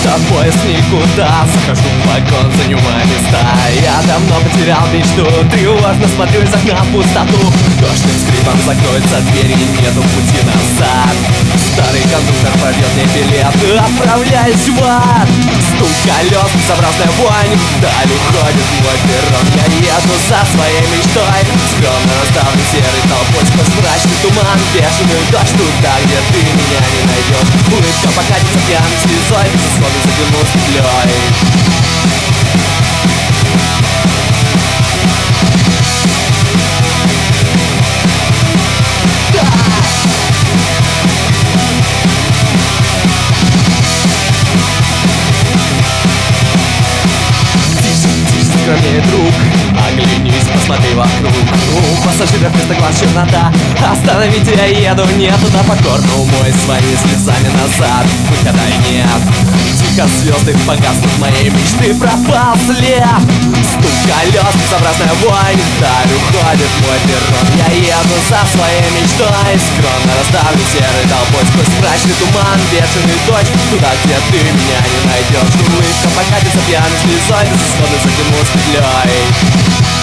этот поезд никуда. Захожу в вагон, занимаю места. Я давно потерял мечту. Тревожно смотрю из окна в пустоту. Дождь скрипом закроется дверь, и нету пути назад. Старый кондуктор пробьет мне билет, отправляюсь в ад. Стук колес, безобразная вонь. Вдаль уходит мой перрон. Я еду за своей мечтой. Скромно расставлю серой толпой сквозь мрачный туман. Бешеный дождь туда, где ты меня не найдешь. Улыбка покатится пьяной слезой, безусловно затянусь петлей. Скромнее, друг, оглянись, посмотри вокруг. У пассажиров вместо глаз чернота. Остановите, я еду не туда, покорно умой свои слезами назад. Выхода нет. Тихо звезды погаснут моей мечты, пропал след. Стук колес, безобразная вонь. Вдаль уходит мой перрон. Я еду за своей мечтой. Скромно расставлю серой толпой сквозь мрачный туман. Бешеный дождь, туда, где ты меня не найдешь. Улыбка покатится пьяной слезой, безусловно затянусь петлей.